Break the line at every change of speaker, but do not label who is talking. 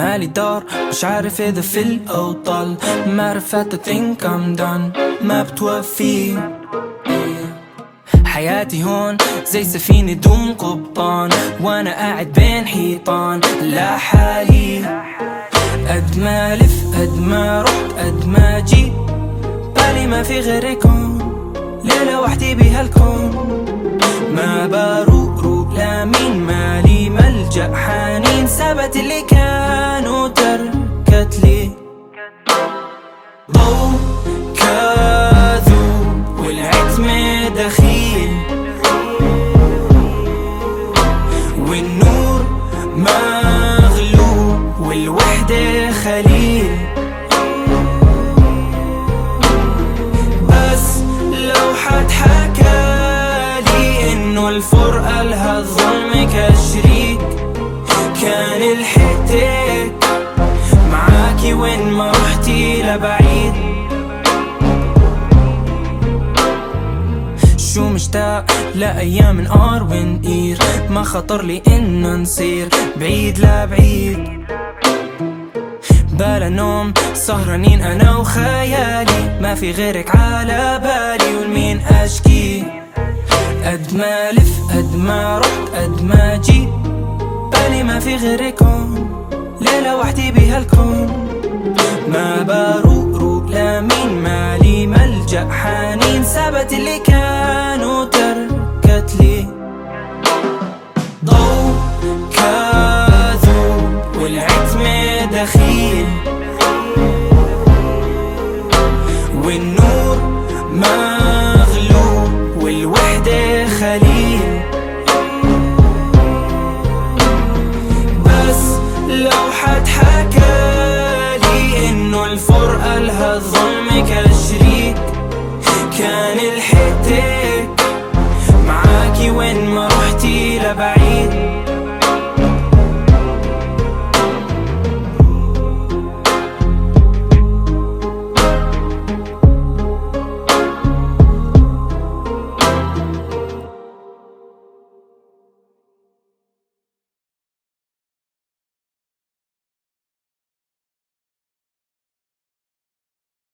مالي دار مش عارف إذا في الأوطال، معرفة I think I'm done ما بتوفي. حياتي هون زي سفينة دون قبطان، وانا قاعد بين حيطان لا حالي. قد ما لف قد ما رحت قد ما جيت، بالي ما في غيركم، ليلة وحدي بهالكون. ما بروق لا مين، مالي ملجأ حنين، سابت اللي كانوا تركت لي. ضو كاذوب والعتم دخيل، والنور مغلوب والوحدة خليل. بس لو حد حكالي إنه الفرقة لها الظلم كشريك، كان لحقتك معاكي وين ما رحتي لبعيد. شو مشتاق لأيام نقار ونقير، ما خطر لي إنه نصير بعيد لا بعيد. بلا نوم سهرانين أنا وخيالي، ما في غيرك على بالي والمين أشكي. قد ما لف قد ما رحت قد ما جيت، بالي ما في غيركم، ليلة وحدي بهالكون. ما بروق لا مين، مالي ملجأ حنين، سابت اللي كانوا تركت لي. ضو كاذوب والعتم دخيل،